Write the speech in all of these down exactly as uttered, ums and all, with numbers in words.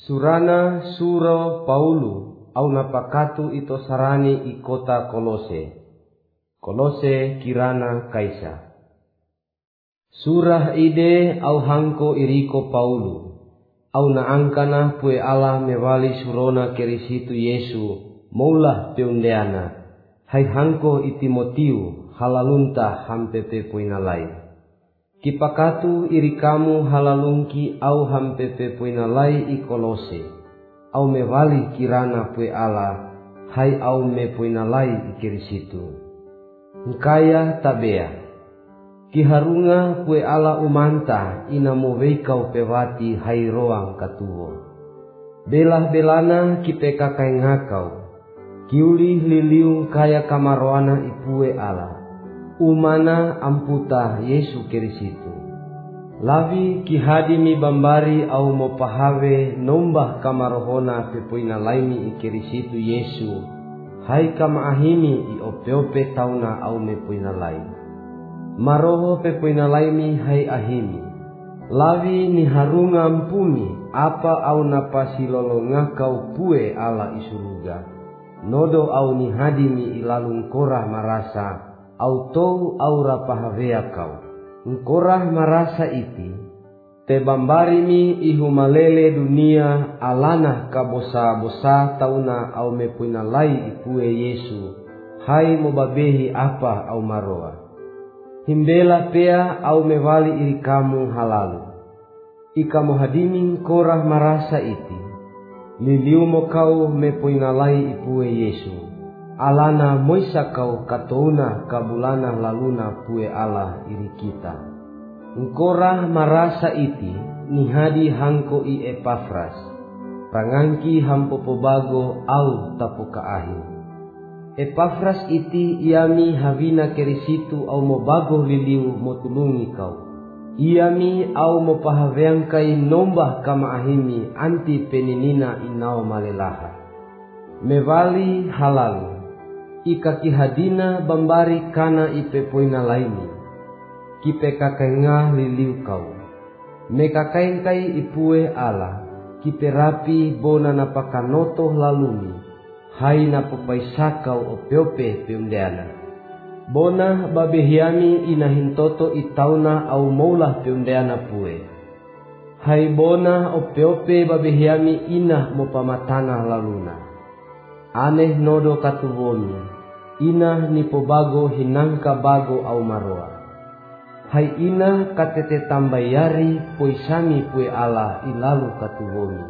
Surana suro Paulu au napakatu ito sarani i kota Kolose. Kolose kirana kaisa. Surah ide au hangko iriko Paulu. Au naangkana pue Allah mewali surona kerisitu Yesu maulah peundeana. Hai hangko i Timotiu halalunta hampepe puinalai. Kipakatu iri kamu halalungki au hampepe puinalai i Kolose. Au mewali kirana pue Allah, hai au me puinalai i kirisitu. Nkaya tabea. Kiharunga pue Allah umanta ina moveikau pewati hai roang katuo. Belah belana kipeka kai ngakau. Kiuli liliung kaya kamaroana ipue Allah. Umana amputa Yesu kerisitu. Lavi kihadimi bambari au mopahawe nombah kamarohona pepuina laini ikerisitu Yesu. Hai kama ahimi i ope-ope tauna au mepuina laini. Maroho pepuina laini hai ahimi. Lavi ni harunga ampuni apa au napasi lolonga kau pue ala isuruga. Nodo au ni hadimi ilalung korah marasa. Au tou au rapahawea kau. Ngkorah marasa iti. Te bambarimi ihumalele dunia alana kabosa-bosa tauna au mepuina lai ipue Yesu. Hai mobabehi apa au maroa. Himbela pea au mewali iri kamu halalu. Ika mohadimi ngkorah marasa iti. Liliumo kau mepuina lai ipue Yesu. Alana moisa kau katouna kabulana laluna pue Allah iri kita. Ngkorah marasa iti nihadi hangko i Epafras. Rangangki hampopobago au tapuka ahi. Epafras iti iami havina kerisitu au mobago liliu motulungi kau. Iami au mopahaveangkai nombah kama ahimi anti peninina inao malelaha. Mevali halalu. Ika kihadina bambari kana ipe poina laini. Kipe kakainga liliu kau. Meka kainkai ipue ala. Kipe rapi bona napakanoto lalumi. Hai napopaisakau ope-ope peundeana. Bona babehiami inahintoto itauna au maulah peundeana pue. Hai bona ope-ope babehiami inah mopamatana laluna. Aneh nodo katuvomi. Ina nipobago hinangka bago au maroa. Hai ina katete tambayari poisami pue Allah ilalu katuvomi.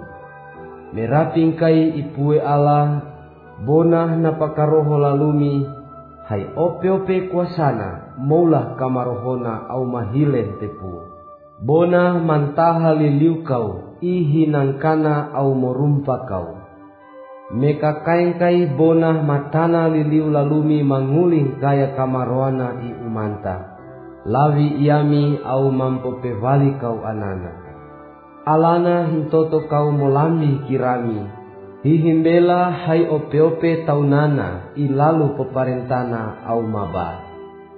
Merapingkai ipue Allah bona napakaroho lalumi. Hai ope-ope kuasana maulah kamarohona au mahilen tepu. Bona mantaha liliu kau ihinangkana au morumpa kau. Meka kain-kai bonah matana liliu lalumi manguling kaya kamaroana i umanta. Lavi iami au mampopevali kau anana. Alana hintoto kau molambi kirami. Hihimbela hai ope-ope taunana ilalu peparentana au maba.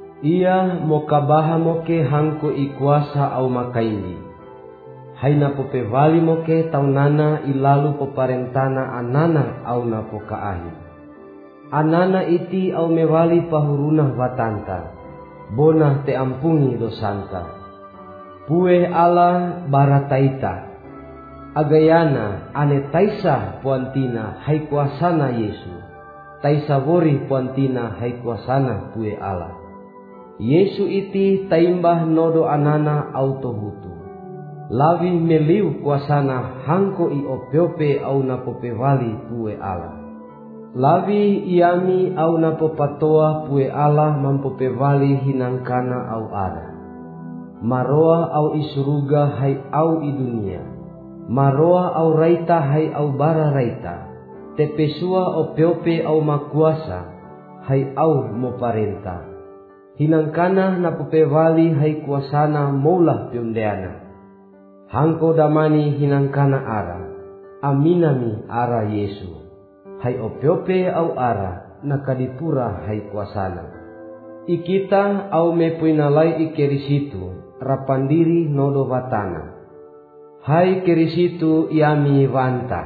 Ia mokabaha moke hangko ikuasa au makaindi. Hai napopevali moke taunana ilalu peparentana anana au napokaahi. Anana iti au mewali pahurunah watanta. Bonah te ampungi dosanta. Pue Allah barataita. Agayana ane taisa puantina hai kuasana Yesu. Taisa bori puantina hai kuasana pue Allah. Yesu iti taimbah nodo anana au tohutu. Lavi meliu kuasana hangko i ope-ope au napopevali pue Allah. Lavi iami au napopatoa pue Allah mampopevali hinangkana au ada. Maroa au isuruga hai au i dunia. Maroa au raita hai au bara raita. Tepesua ope-ope au makuasa hai au moparenta. Hinangkana napopevali hai kuasana maulah peundeana. Hangko damani hinangkana ara. Aminami ara Yesu. Hai ope-ope au ara nakadipura hai kuasana. Ikita au mepuinalai ikerisitu rapandiri nodo watana. Hai Kirisitu iami wanta,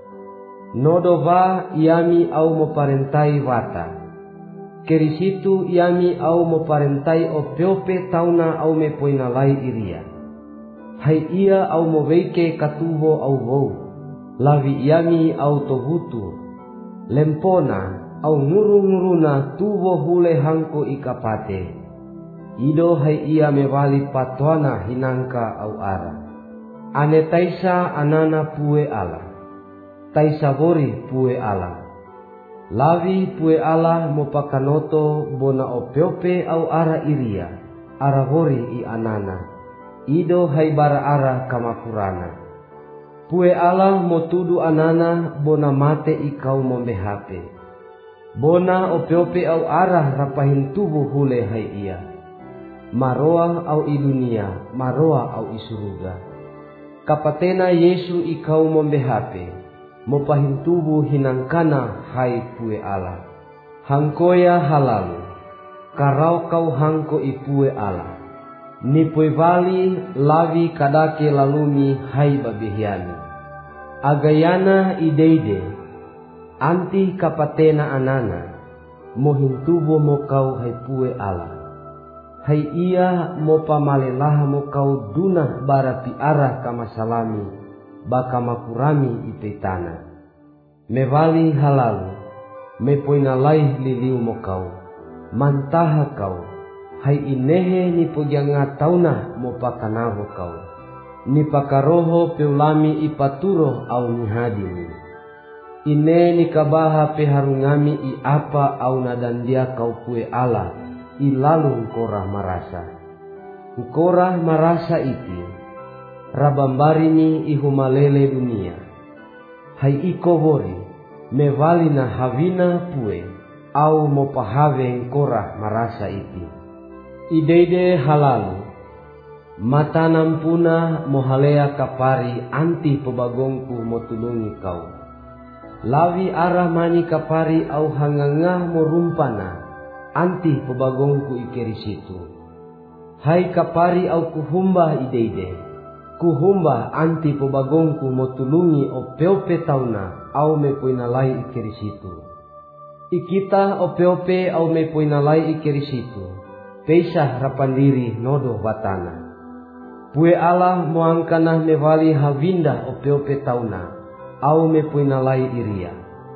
nodova iami au moparentai wata. Kirisitu iami au moparentai opiope tauna au mepoinalai iria. Hai ia au moveike katuvo au vou, lavi iami au tohutu, lempona au nguru-nguruna tuvo hule hangko ikapate. Ido hai ia mewali patuana hinangka au ara. Ane taisa anana pue ala, taisa bori pue ala. Lavi pue ala mopakanoto bona opiope au ara iria, ara bori i anana. Ido hai bara ara kamakurana. Pue ala motudu anana bona mate ikau mombehape. Bona opiope au ara rapahin tubuh hule hai ia. Maroa au i dunia, maroa au i suruga. Kapatena Yesu ikau mombehape, mopahin tubuh hinangkana hai pue ala. Hangkoya halalu, karau kau hangko ipue ala. Nipue vali lavi kadake lalumi hai babihiani. Agayana ideide, anti kapatena anana, mohin tubuh mokau hai pue ala. Hai ia mopa malelaha mokau duna bara piara kamasalami baka makurami ipetana. Mevali halalu, mepoinalai liliu mokau, mantaha kau. Hai inehe ni pojanga tauna mopa kanavo kau. Ni pakaroho peulami ipaturo au nihadini. Ine ni kabaha peharungami i apa au nadandia kau pue ala. Ilalu ngkorah marasa, ngkorah marasa iti, rabambarini ihumalele dunia. Hai iko bori, mevalina havina pue, au mopahave ngkorah marasa iti. Ideide halalu, mata nampuna mohalea kapari anti pebagongku motulungi kau. Lavi arah mani kapari au hangangah morumpana. Anti pebagongku ikerisitu. Hai kapari au kuhumba ideide, kuhumba anti pebagongku motulungi opeope tauna au mepoinalai ikerisitu. Ikita opeope au mepoinalai ikerisitu, peisah rapandiri nodo batana. Pue Allah moangkana mevali havinda opeope tauna au mepoinalai iria.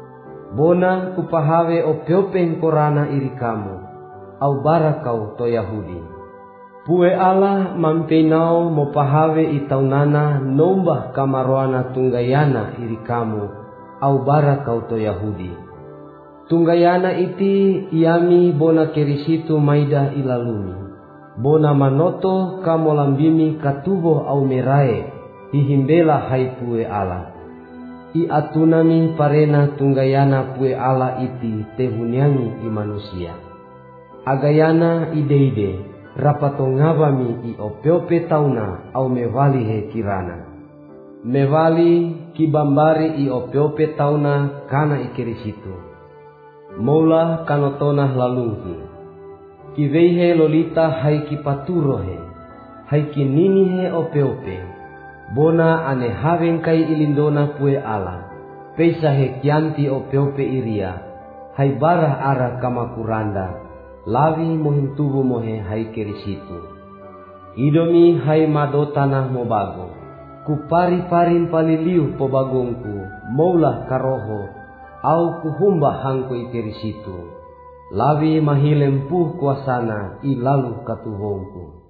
Bona kupahawe opiope korana iri kamu, au barakau to Yahudi. Pue Allah mampeinau mopahawe itaunana nombah kamaroana tunggayana iri kamu, au barakau to Yahudi. Tunggayana iti iami bona kerisitu maida ilalumi. Bona manoto kamolambimi katubo au merae, hihimbela hai pue Allah. I atunami parena tunggayana pue ala iti tehunyangi i manusia. Agayana ideide rapatongabami i opiope tauna au mevali he kirana. Mevali kibambari i opiope tauna kana ikerisitu. Mola kanotona lalungki. Kiveihe lolita hai kipaturohe, hai kinini he opiope. Bona ane haveng kai ilindona pue ala, peisa he kianti opiope iria, hai barah ara kamakuranda, lavi mohin tubu mohe hai kerisitu. Idomi hai madotana mobago, kupari parin paliliu pobagongku, maulah karoho, au kuhumba hangko ikerisitu, lavi mahilempuh kuasana ilalu katuhongku.